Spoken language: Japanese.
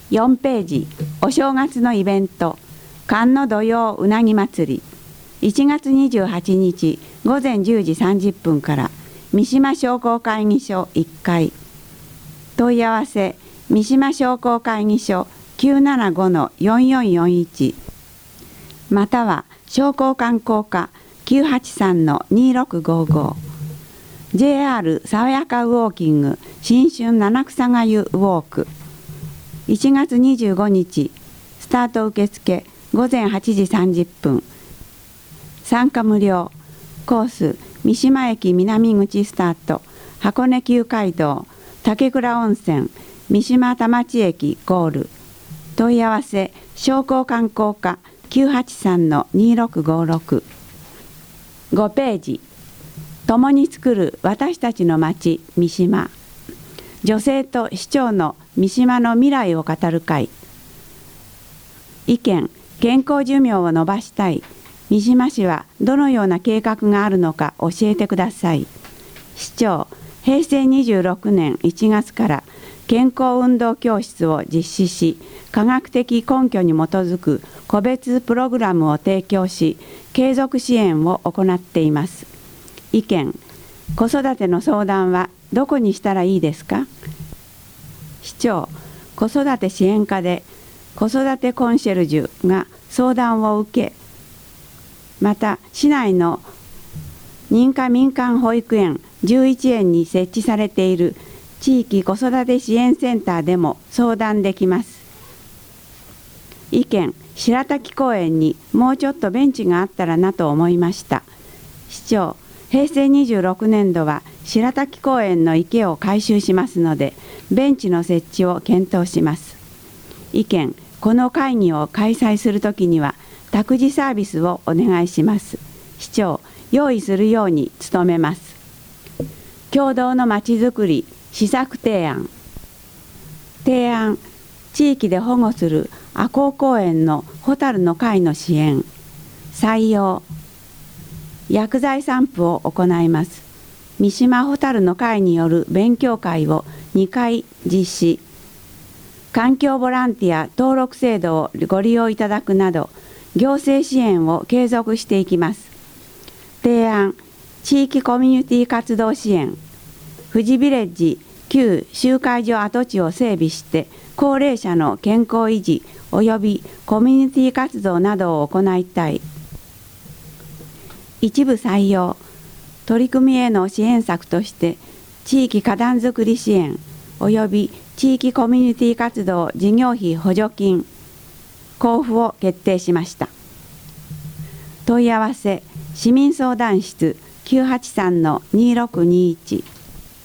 4ページ、お正月のイベント、寒の土曜うなぎ祭り、1月28日午前10時30分から三島商工会議所1階。問い合わせ、三島商工会議所 975-4441 または商工観光課 983-2655 JR 爽やかウォーキング新春七草がゆウォーク1月25日スタート受付午前8時30分参加無料コース三島駅南口スタート箱根旧街道竹倉温泉三島田町駅ゴール問い合わせ商工観光課 983-2656 5ページ共に作る私たちの町三島女性と市長の三島の未来を語る会意見健康寿命を延ばしたい三島市はどのような計画があるのか教えてください市長平成26年1月から健康運動教室を実施し科学的根拠に基づく個別プログラムを提供し継続支援を行っています意見子育ての相談はどこにしたらいいですか市長子育て支援課で子育てコンシェルジュが相談を受けまた市内の認可民間保育園11園に設置されている地域子育て支援センターでも相談できます意見白滝公園にもうちょっとベンチがあったらなと思いました市長平成26年度は白滝公園の池を改修しますのでベンチの設置を検討します意見この会議を開催するときには託児サービスをお願いします市長用意するように努めます共同のまちづくり施策提案地域で保護する赤穂公園のホタルの会の支援採用薬剤散布を行います三島ホタルの会による勉強会を2回実施環境ボランティア登録制度をご利用いただくなど行政支援を継続していきます提案地域コミュニティ活動支援富士ビレッジ旧集会所跡地を整備して高齢者の健康維持及びコミュニティ活動などを行いたい一部採用取り組みへの支援策として地域花壇づくり支援及び地域コミュニティ活動事業費補助金交付を決定しました問い合わせ市民相談室 983-2621